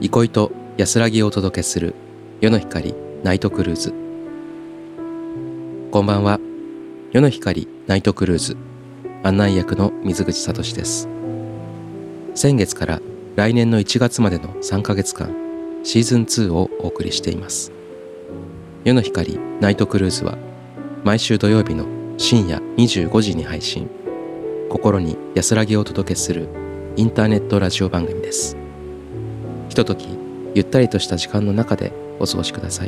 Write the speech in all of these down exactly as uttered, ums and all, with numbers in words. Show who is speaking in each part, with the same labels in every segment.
Speaker 1: 憩いと安らぎをお届けする夜の光ナイトクルーズ。こんばんは。夜の光ナイトクルーズ案内役の水口聡です。先月から来年のいちがつまでのさんかげつかんシーズンツーをお送りしています。夜の光ナイトクルーズは毎週土曜日の深夜にじゅうごじに配信、心に安らぎをお届けするインターネットラジオ番組です。ひとときゆったりとした時間の中でお過ごしください。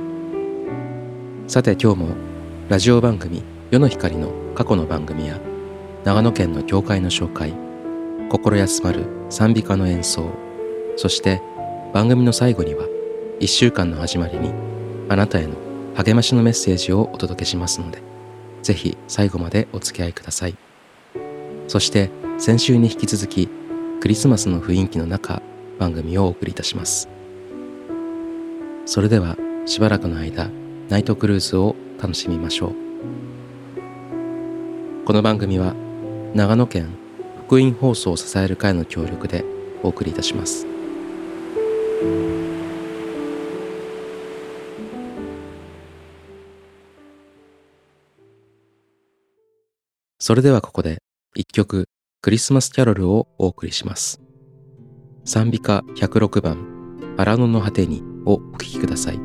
Speaker 1: さて今日もラジオ番組夜の光の過去の番組や長野県の教会の紹介、心休まる賛美歌の演奏、そして番組の最後にはいっしゅうかんの始まりにあなたへの励ましのメッセージをお届けしますので、ぜひ最後までお付き合いください。そして先週に引き続きクリスマスの雰囲気の中番組をお送りいたします。それではしばらくの間ナイトクルーズを楽しみましょう。この番組は長野県福音放送を支える会の協力でお送りいたします。それではここで一曲クリスマスキャロルをお送りします。賛美歌ひゃくろくばん荒野の果てにをお聴きください。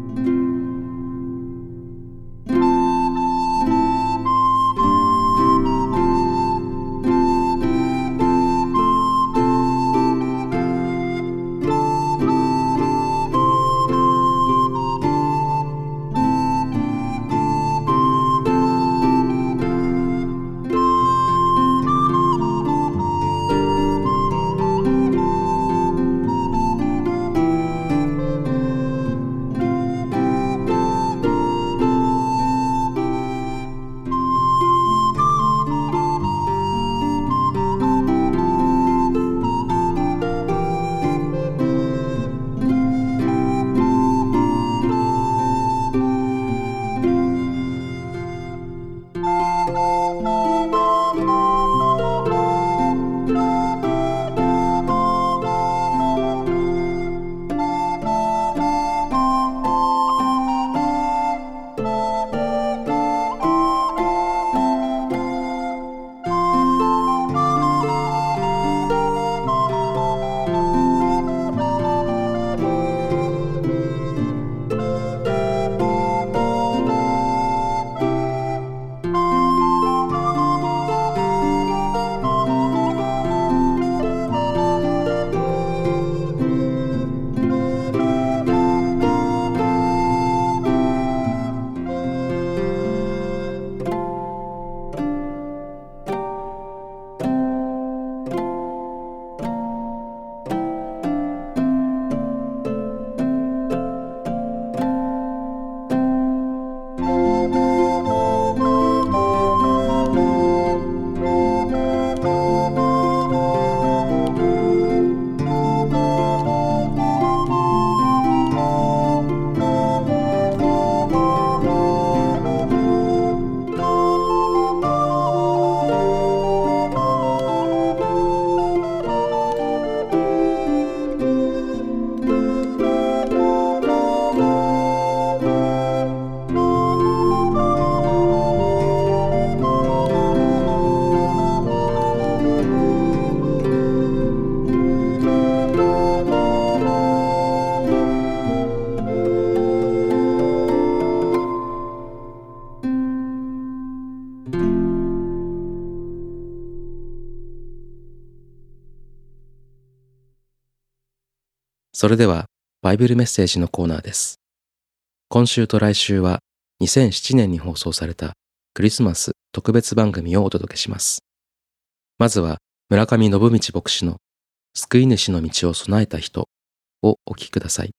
Speaker 1: それではバイブルメッセージのコーナーです。今週と来週はにせんななねんに放送されたクリスマス特別番組をお届けします。まずは村上信道牧師の救い主の道を備えた人をお聞きください。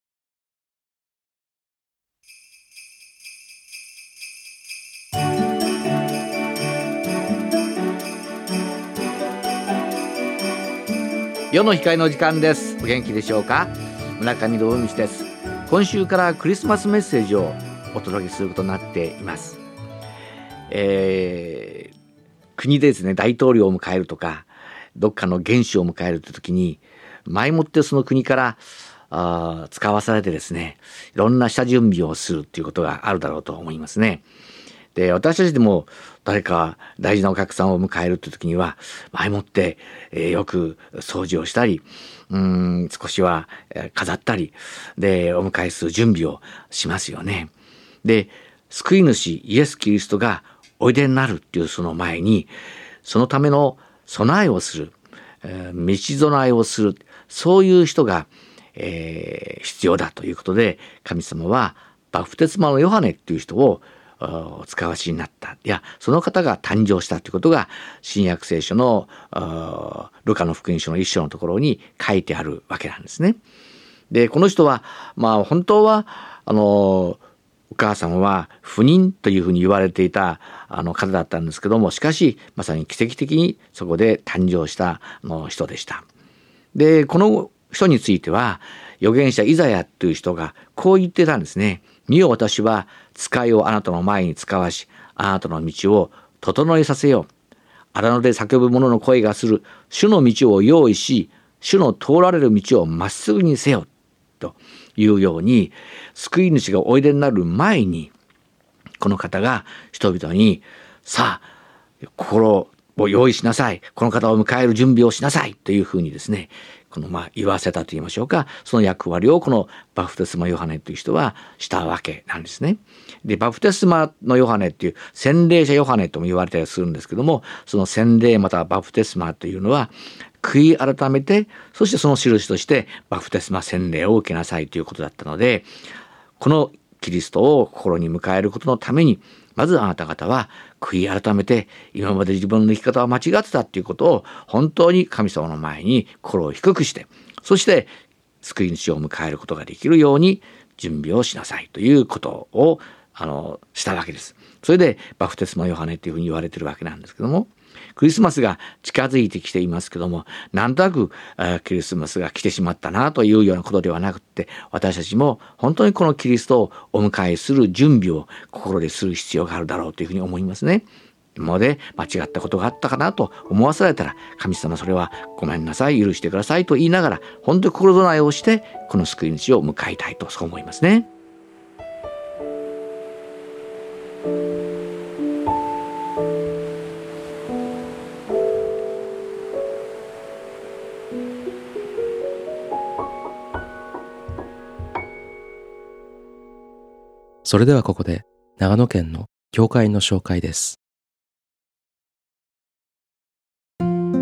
Speaker 2: 夜の光の時間です。お元気でしょうか。村上信道です。今週からクリスマスメッセージをお届けすることになっています。えー、国でですね大統領を迎えるとかどっかの元首を迎えるという時に前もってその国からあ使わされてですね、いろんな下準備をするっていうことがあるだろうと思いますね。で、私たちでも誰か大事なお客さんを迎えるという時には前もって、えー、よく掃除をしたり、うーん少しは飾ったりでお迎えする準備をしますよね。で、救い主イエス・キリストがおいでになるっていうその前に、そのための備えをする、えー、道備えをする、そういう人が、えー、必要だということで、神様はバプテスマのヨハネっていう人をお使わしになった。いや、その方が誕生したということが新約聖書のルカの福音書の一章のところに書いてあるわけなんですね。で、この人はまあ本当はあのお母様は不妊というふうに言われていたあの方だったんですけども、しかしまさに奇跡的にそこで誕生したの人でした。で、この人については預言者イザヤという人がこう言ってたんですね。見よ、私は使いをあなたの前に使わし、あなたの道を整えさせよう。荒野で叫ぶ者の声がする主の道を用意し、主の通られる道をまっすぐにせよというように、救い主がおいでになる前にこの方が人々に、さあ心を用意しなさい、この方を迎える準備をしなさいというふうにですね、このまあ言わせたと言いましょうか、その役割をこのバプテスマヨハネという人はしたわけなんですね。で、バプテスマのヨハネっていう洗礼者ヨハネとも言われたりするんですけども、その洗礼またはバプテスマというのは悔い改めて、そしてその印としてバプテスマ洗礼を受けなさいということだったので、このキリストを心に迎えることのために、まずあなた方は悔い改めて、今まで自分の生き方は間違ってたっていうことを本当に神様の前に心を低くして、そして救い主を迎えることができるように準備をしなさいということをあのしたわけです。それでバプテスマヨハネというふうに言われているわけなんですけども、クリスマスが近づいてきていますけども、なんとなくクリスマスが来てしまったなというようなことではなくて、私たちも本当にこのキリストをお迎えする準備を心でする必要があるだろうというふうに思いますね。今まで間違ったことがあったかなと思わされたら、神様それはごめんなさい、許してくださいと言いながら、本当に心備えをしてこの救い主を迎えたいと、そう思いますね。
Speaker 1: それではここで長野県の教会の紹介です。
Speaker 3: あ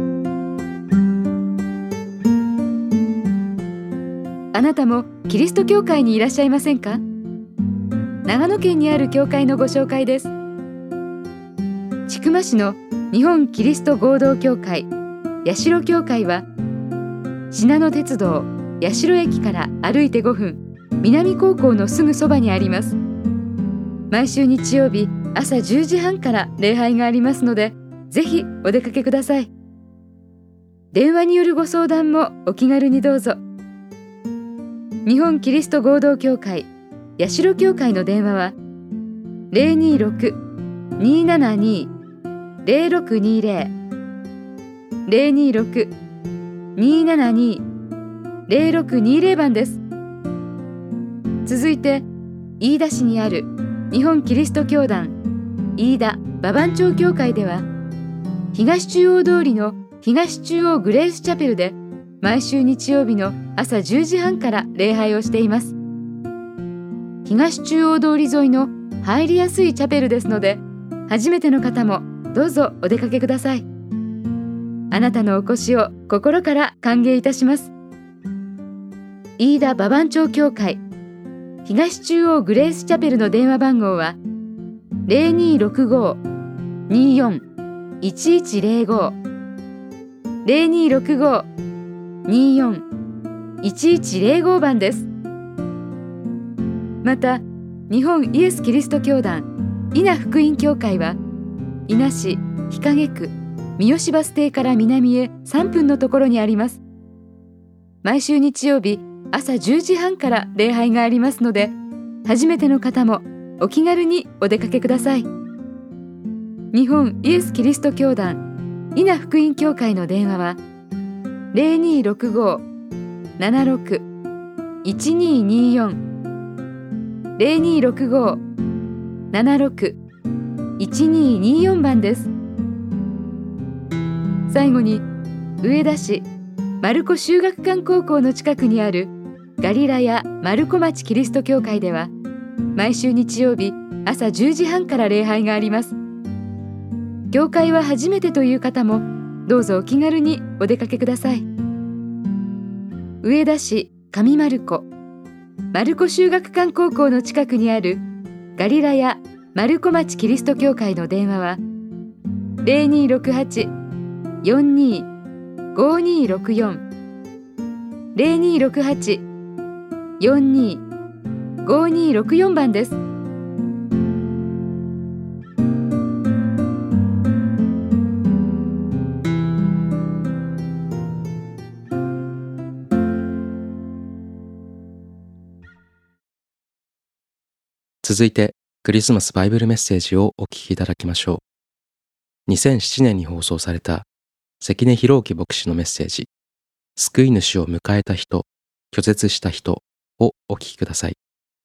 Speaker 3: なたもキリスト教会にいらっしゃいませんか？長野県にある教会のご紹介です。千曲市の日本キリスト合同教会八代教会は、信濃鉄道八代駅から歩いてごふん、南高校のすぐそばにあります。毎週日曜日朝じゅうじはんから礼拝がありますので、ぜひお出かけください。電話によるご相談もお気軽にどうぞ。日本キリスト合同教会八代教会の電話は ゼロにーろく にーななにー ゼロろくにーゼロ ゼロにーろく にーななにー ゼロろくにーゼロ 番です。続いて飯田市にある日本キリスト教団飯田馬番町教会では、東中央通りの東中央グレースチャペルで毎週日曜日の朝じゅうじはんから礼拝をしています。東中央通り沿いの入りやすいチャペルですので、初めての方もどうぞお出かけください。あなたのお越しを心から歓迎いたします。飯田馬番町教会東中央グレースチャペルの電話番号は ゼロにーろくご にーよん いちいちゼロご ゼロにーろくご にーよん いちいちゼロご 番です。また、日本イエスキリスト教団伊那福音教会は、伊那市日陰区三好バス停から南へさんぷんのところにあります。毎週日曜日朝じゅうじはんから礼拝がありますので、初めての方もお気軽にお出かけください。日本イエスキリスト教団伊那福音教会の電話は ゼロにーろくごななろく いちにーにーよん ゼロにーろくご ななろく いちにーにーよん 番です。最後に上田市丸子修学館高校の近くにあるガリラヤ丸子町キリスト教会では毎週日曜日朝じゅうじはんから礼拝があります。教会は初めてという方もどうぞお気軽にお出かけください。上田市上丸子丸子修学館高校の近くにあるガリラヤ丸子町キリスト教会の電話は ゼロにーろくはち よんにー ごにーろくよん ゼロにーろくはち よんにー ごにーろくよん 番です。
Speaker 1: 続いてクリスマスバイブルメッセージをお聞きいただきましょう。にせんななねんに放送された関根弘樹牧師のメッセージ、救い主を迎えた人、拒絶した人をお聞きください。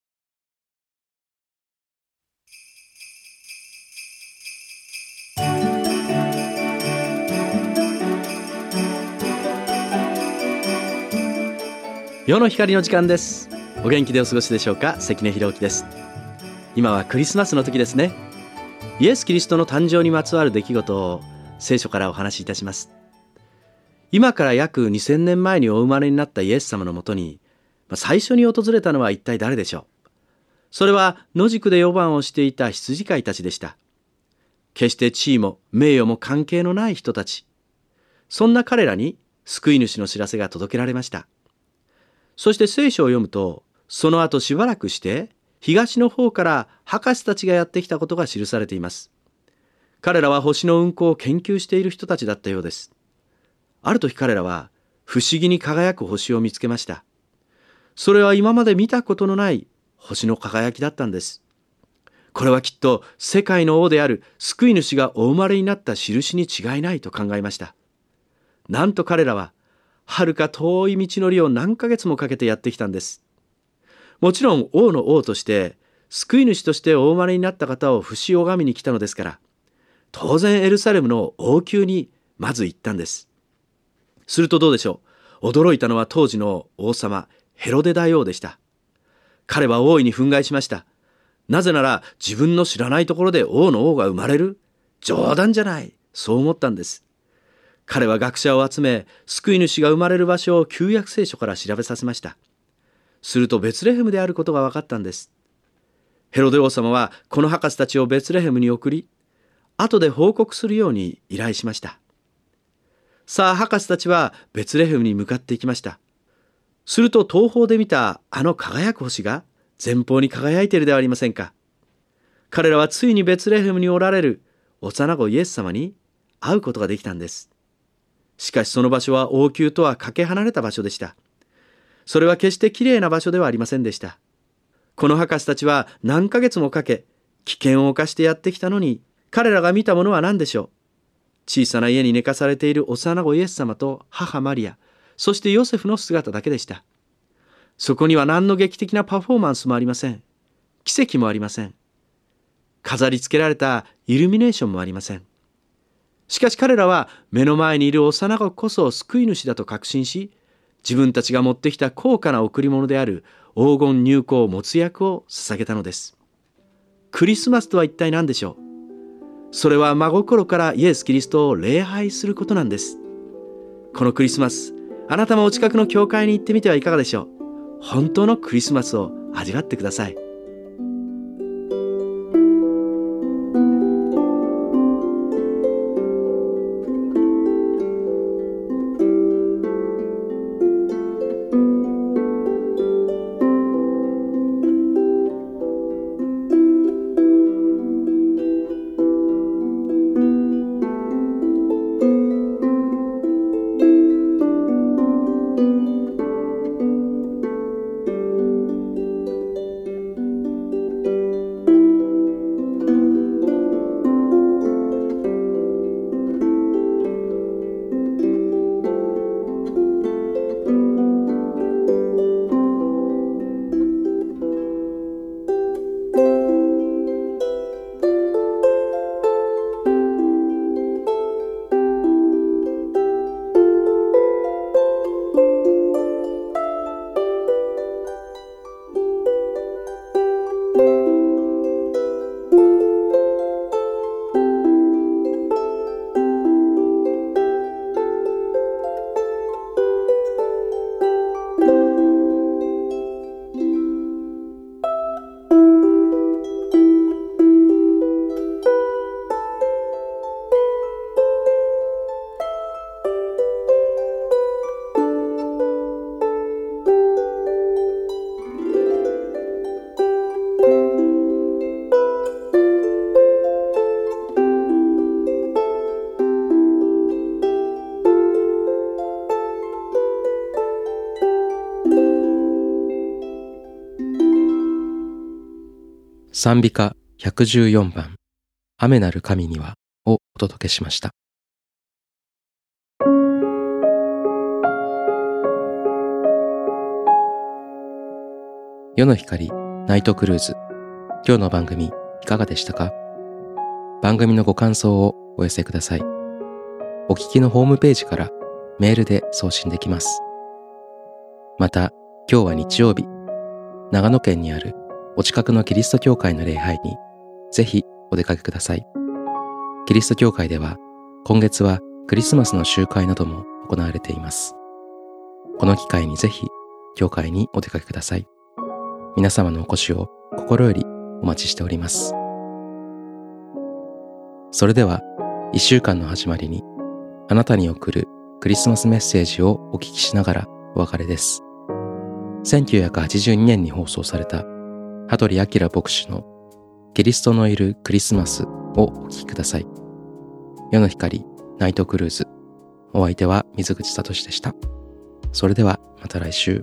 Speaker 4: 世の光の時間です。お元気でお過ごしでしょうか。関根弘樹です。今はクリスマスの時ですね。イエス・キリストの誕生にまつわる出来事を聖書からお話しいたします。今から約にせんねんまえにお生まれになったイエス様のもとに最初に訪れたのは一体誰でしょう。それは野宿で四番をしていた羊飼いたちでした。決して地位も名誉も関係のない人たち。そんな彼らに救い主の知らせが届けられました。そして聖書を読むと、その後しばらくして東の方から博士たちがやってきたことが記されています。彼らは星の運行を研究している人たちだったようです。ある時彼らは不思議に輝く星を見つけました。それは今まで見たことのない星の輝きだったんです。これはきっと世界の王である救い主がお生まれになった印に違いないと考えました。なんと彼らは遥か遠い道のりを何ヶ月もかけてやってきたんです。もちろん王の王として救い主としてお生まれになった方を節拝みに来たのですから、当然エルサレムの王宮にまず行ったんです。するとどうでしょう。驚いたのは当時の王様ヘロデ大王でした。彼は大いに憤慨しました。なぜなら自分の知らないところで王の王が生まれる、冗談じゃない、そう思ったんです。彼は学者を集め、救い主が生まれる場所を旧約聖書から調べさせました。するとベツレヘムであることが分かったんです。ヘロデ王様はこの博士たちをベツレヘムに送り、後で報告するように依頼しました。さあ博士たちはベツレヘムに向かっていきました。すると東方で見たあの輝く星が前方に輝いているではありませんか。彼らはついにベツレヘムにおられる幼子イエス様に会うことができたんです。しかしその場所は王宮とはかけ離れた場所でした。それは決してきれいな場所ではありませんでした。この博士たちは何ヶ月もかけ危険を冒してやってきたのに、彼らが見たものは何でしょう。小さな家に寝かされている幼子イエス様と母マリア、そしてヨセフの姿だけでした。そこには何の劇的なパフォーマンスもありません。奇跡もありません。飾り付けられたイルミネーションもありません。しかし彼らは目の前にいる幼子こそ救い主だと確信し、自分たちが持ってきた高価な贈り物である黄金乳香もつ薬を捧げたのです。クリスマスとは一体何でしょう。それは真心からイエス・キリストを礼拝することなんです。このクリスマス、あなたもお近くの教会に行ってみてはいかがでしょう。本当のクリスマスを味わってください。
Speaker 1: 賛美歌ひゃくじゅうよんばん、雨なる神にはをお届けしました。夜の光ナイトクルーズ、今日の番組いかがでしたか？番組のご感想をお寄せください。お聞きのホームページからメールで送信できます。また、今日は日曜日、長野県にあるお近くのキリスト教会の礼拝にぜひお出かけください。キリスト教会では今月はクリスマスの集会なども行われています。この機会にぜひ教会にお出かけください。皆様のお越しを心よりお待ちしております。それでは一週間の始まりにあなたに送るクリスマスメッセージをお聞きしながらお別れです。せんきゅうひゃくはちじゅうにねんに放送された羽鳥明牧師のキリストのいるクリスマスをお聞きください。夜の光ナイトクルーズ、お相手は水口聡でした。それではまた来週。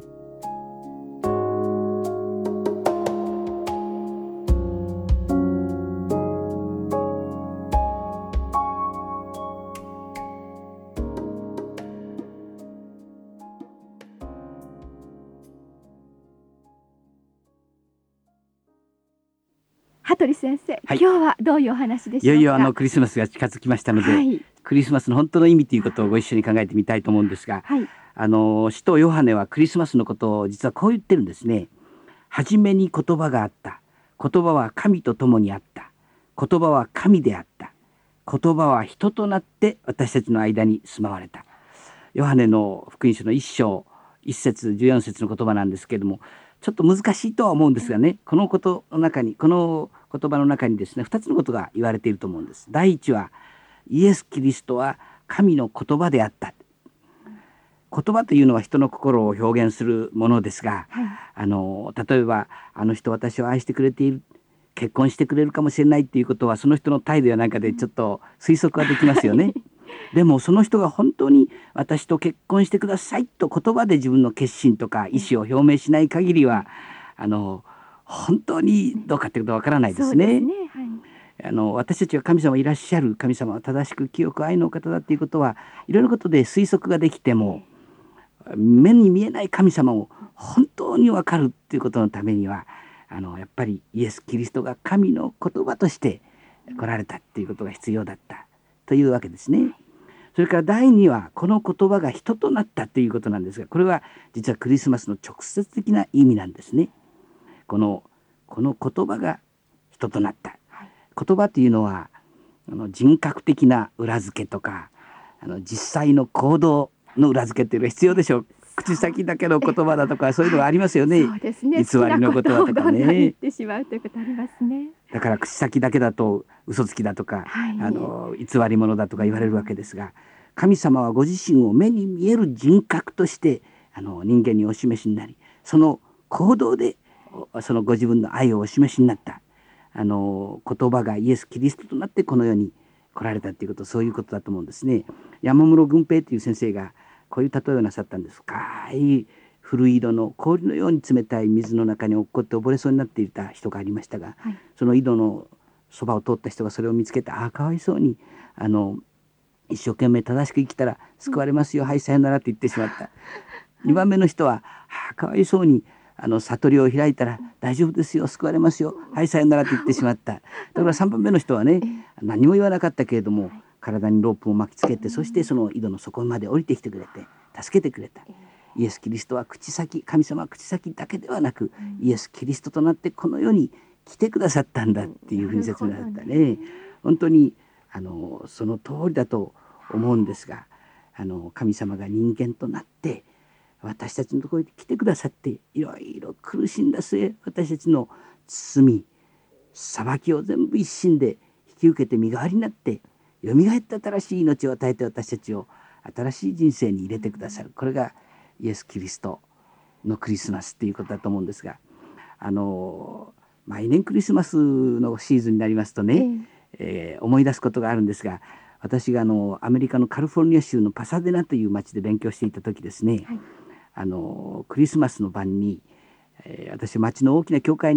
Speaker 5: 羽鳥先生、はい、今日はどういうお話でしょうか？
Speaker 6: いよいよあのクリスマスが近づきましたので、はい、クリスマスの本当の意味ということをご一緒に考えてみたいと思うんですが、はい、あの使徒ヨハネはクリスマスのことを実はこう言ってるんですね。はじめに言葉があった。言葉は神と共にあった。言葉は神であった。言葉は人となって私たちの間に住まわれた。ヨハネの福音書の一章一節十四節の言葉なんですけれども、ちょっと難しいとは思うんですがね、このことの中にこの言葉の中にですね、ふたつのことが言われていると思うんです。第一はイエス・キリストは神の言葉であった。言葉というのは人の心を表現するものですが、はい、あの例えばあの人私を愛してくれている、結婚してくれるかもしれないっていうことはその人の態度やなんかでちょっと推測ができますよね。でもその人が本当に私と結婚してくださいと言葉で自分の決心とか意思を表明しない限りはあの本当にどうかってことはわからないですね。そうですね、はい、あの私たちは神様いらっしゃる、神様は正しく清く愛の方だっていうことはいろいろなことで推測ができても、目に見えない神様を本当に分かるっていうことのためにはあのやっぱりイエス・キリストが神の言葉として来られたっていうことが必要だったというわけですね。それから第二はこの言葉が人となったということなんですが、これは実はクリスマスの直接的な意味なんですね。このこの言葉が人となった、はい、言葉というのはあの人格的な裏付けとかあの実際の行動の裏付けっていうのが必要でしょう。口先だけの言葉だとかそういうのがありますよね。
Speaker 5: そうですね、
Speaker 6: 偽りの言葉とかね、
Speaker 5: 言ってしまうということありますね。
Speaker 6: だから口先だけだと嘘つきだとか、はい、あの偽り者だとか言われるわけですが、神様はご自身を目に見える人格としてあの人間にお示しになり、その行動でそのご自分の愛をお示しになった。あの言葉がイエス・キリストとなってこの世に来られたということ、そういうことだと思うんですね。山室軍平という先生がこういう例えをなさったんです。深い古い井戸の氷のように冷たい水の中に落っこって溺れそうになっていた人がありましたが、はい、その井戸のそばを通った人がそれを見つけて、ああかわいそうにあの一生懸命正しく生きたら救われますよ、うん、はいさよならって言ってしまった。にばんめの人は、ああかわいそうにあの悟りを開いたら大丈夫ですよ、救われますよ、はいさよならって言ってしまった。だからさんばんめの人はね、何も言わなかったけれども体にロープを巻きつけて、そしてその井戸の底まで降りてきてくれて助けてくれた。イエス・キリストは口先、神様は口先だけではなく、イエス・キリストとなってこの世に来てくださったんだっていうふうに説明だったね。本当にあのその通りだと思うんですが、あの神様が人間となって私たちのところに来てくださって、いろいろ苦しんだ末、私たちの罪裁きを全部一身で引き受けて身代わりになってよみがえった新しい命を与えて、私たちを新しい人生に入れてくださる。これがイエス・キリストのクリスマスっていうことだと思うんですが、あの毎年クリスマスのシーズンになりますとね、えー、思い出すことがあるんですが、私があのアメリカのカリフォルニア州のパサデナという町で勉強していた時ですね、はい、あのクリスマスの晩に、えー、私町の大きな教会に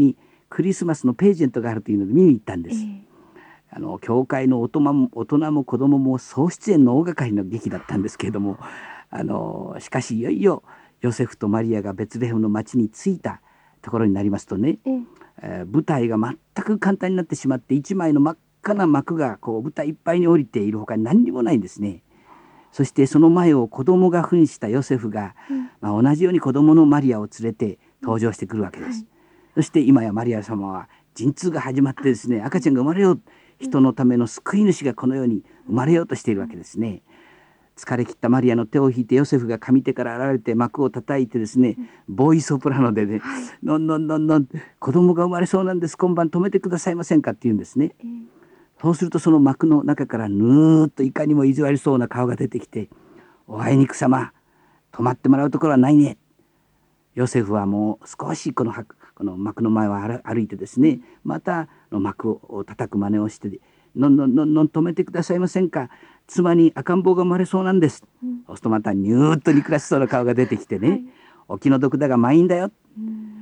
Speaker 6: クリスマスのページェントがあるというので見に行ったんです、えー、あの教会の大人も大人も子供も総出演の大掛かりの劇だったんですけれども、あのしかしいよいよヨセフとマリアがベツレヘムの町に着いたところになりますとね、えーえー、舞台が全く簡単になってしまって、一枚の真っ赤な幕がこう舞台いっぱいに降りているほかに何にもないんですね。そしてその前を子供が扮したヨセフが、うんまあ、同じように子供のマリアを連れて登場してくるわけです、うんはい、そして今やマリア様は陣痛が始まってですね、赤ちゃんが生まれよう、人のための救い主がこの世に生まれようとしているわけですね。疲れ切ったマリアの手を引いてヨセフが上手から現れて幕を叩いてですね、ボーイソプラノでね、のんのんのんのん子供が生まれそうなんです、今晩止めてくださいませんかって言うんですね。そうするとその幕の中からぬーっといかにも意地悪そうな顔が出てきて、おあいにく様、泊まってもらうところはないね。ヨセフはもう少しこのこの幕の前を歩いてですね、またの幕を叩く真似をして、のんのんのんのん止めてくださいませんか、妻に赤ん坊が生まれそうなんです、うん、そうするとまたニューッと憎らしそうな顔が出てきてね、はい、お気の毒だがまあいいんだよ、うん、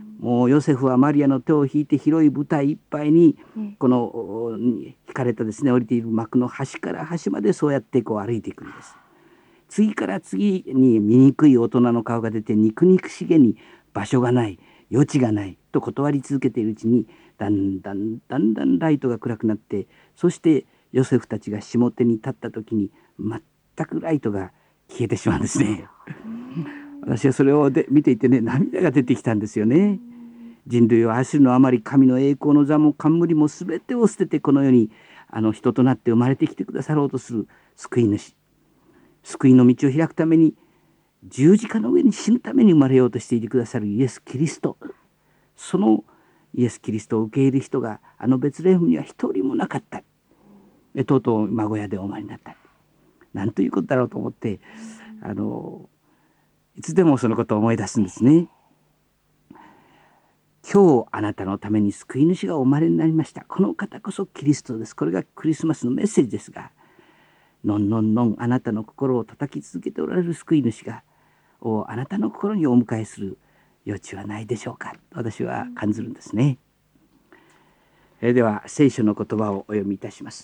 Speaker 6: もうヨセフはマリアの手を引いて広い舞台いっぱいに、うん、この引かれたですね降りている幕の端から端までそうやってこう歩いていくんです。次から次に醜い大人の顔が出て、肉肉しげに場所がない、余地がないと断り続けているうちに、だんだんだんだんライトが暗くなって、そしてヨセフたちが下手に立った時に全くライトが消えてしまうんですね。私はそれをで見ていてね、涙が出てきたんですよね。人類を愛するのあまり、神の栄光の座も冠も全てを捨ててこの世にあの人となって生まれてきてくださろうとする救い主、救いの道を開くために十字架の上に死ぬために生まれようとしていてくださるイエス・キリスト、そのイエス・キリストを受け入れる人があのベツレヘムには一人もなかった。とうとう孫屋でお生まれになった。なんということだろうと思って、あのいつでもそのことを思い出すんですね。今日あなたのために救い主がお生まれになりました。この方こそキリストです。これがクリスマスのメッセージですが、のんのんのんあなたの心を叩き続けておられる救い主がをあなたの心にお迎えする余地はないでしょうか、私は感じるんですね。えでは聖書の言葉をお読みいたします。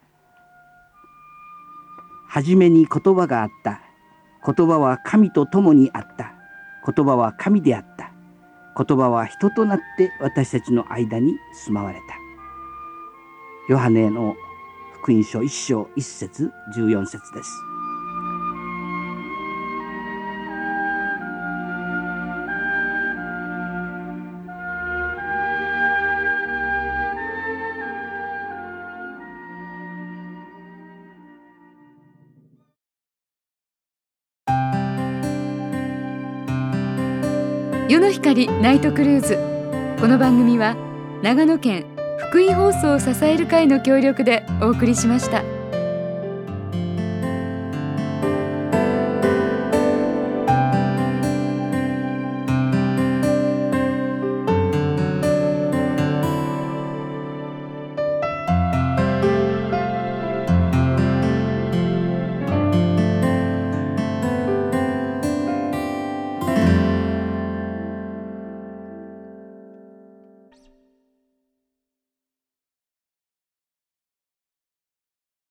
Speaker 6: はじめに言葉があった。言葉は神と共にあった。言葉は神であった。言葉は人となって私たちの間に住まわれた。ヨハネの福音書一章一節十四節です。
Speaker 3: 世の光ナイトクルーズ。この番組は長野県福井放送を支える会の協力でお送りしました。